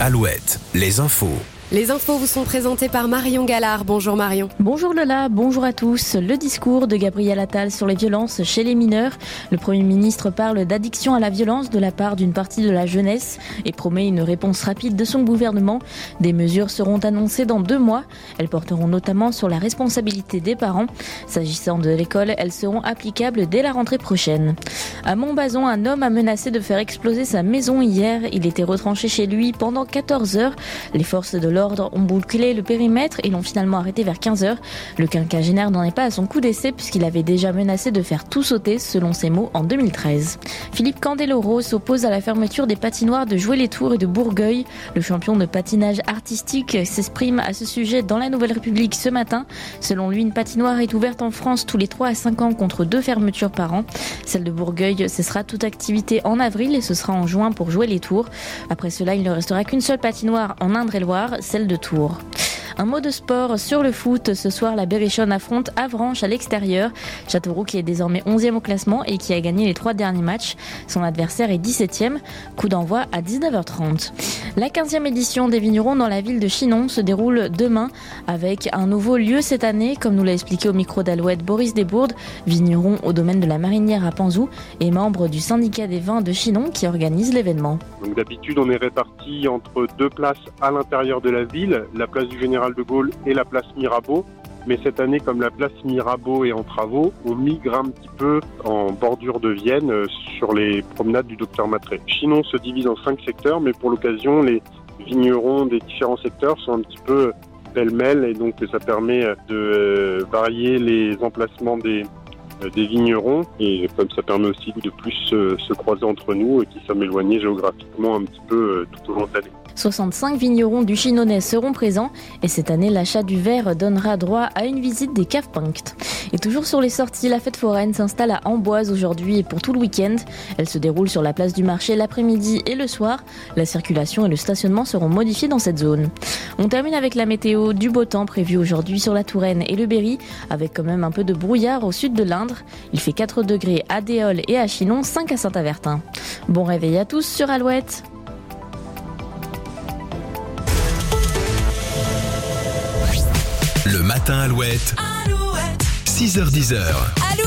Alouette, les infos. Les infos vous sont présentées par Marion Gallard. Bonjour Marion. Bonjour Lola, bonjour à tous. Le discours de Gabriel Attal sur les violences chez les mineurs. Le Premier ministre parle d'addiction à la violence de la part d'une partie de la jeunesse et promet une réponse rapide de son gouvernement. Des mesures seront annoncées dans 2 mois. Elles porteront notamment sur la responsabilité des parents. S'agissant de l'école, elles seront applicables dès la rentrée prochaine. À Montbazon, un homme a menacé de faire exploser sa maison hier. Il était retranché chez lui pendant 14 heures. Les forces de l'ordre ont bouclé le périmètre et l'ont finalement arrêté vers 15h. Le quinquagénaire n'en est pas à son coup d'essai puisqu'il avait déjà menacé de faire tout sauter, selon ses mots, en 2013. Philippe Candeloro s'oppose à la fermeture des patinoires de Joué-les-Tours et de Bourgueil. Le champion de patinage artistique s'exprime à ce sujet dans la Nouvelle République ce matin. Selon lui, une patinoire est ouverte en France tous les 3 à 5 ans contre 2 fermetures par an. Celle de Bourgueil cessera toute activité en avril et ce sera en juin pour Joué-les-Tours. Après cela, il ne restera qu'une seule patinoire en Indre-et-Loire, celle de Tours. Un mot de sport sur le foot. Ce soir, la Berrichonne affronte Avranches à l'extérieur. Châteauroux qui est désormais 11e au classement et qui a gagné les 3 derniers matchs. Son adversaire est 17e. Coup d'envoi à 19h30. La 15e édition des vignerons dans la ville de Chinon se déroule demain avec un nouveau lieu cette année, comme nous l'a expliqué au micro d'Alouette Boris Desbourdes, vigneron au domaine de la Marinière à Panzou et membre du syndicat des vins de Chinon qui organise l'événement. Donc d'habitude, on est répartis entre 2 places à l'intérieur de la ville, la place du Général de Gaulle et la place Mirabeau. Mais cette année, comme la place Mirabeau est en travaux, on migre un petit peu en bordure de Vienne sur les promenades du Docteur Matré. Chinon se divise en 5 secteurs, mais pour l'occasion, les vignerons des différents secteurs sont un petit peu pêle-mêle et donc ça permet de varier les emplacements des vignerons et comme ça permet aussi de plus se croiser entre nous et qui sommes éloignés géographiquement un petit peu tout au long de l'année. 65 vignerons du Chinonnais seront présents et cette année, l'achat du verre donnera droit à une visite des caves Punkt. Et toujours sur les sorties, la fête foraine s'installe à Amboise aujourd'hui et pour tout le week-end. Elle se déroule sur la place du marché l'après-midi et le soir. La circulation et le stationnement seront modifiés dans cette zone. On termine avec la météo, du beau temps prévu aujourd'hui sur la Touraine et le Berry, avec quand même un peu de brouillard au sud de l'Indre. Il fait 4 degrés à Déol et à Chinon, 5 à Saint-Avertin. Bon réveil à tous sur Alouette. Le matin Alouette, 6h-10h.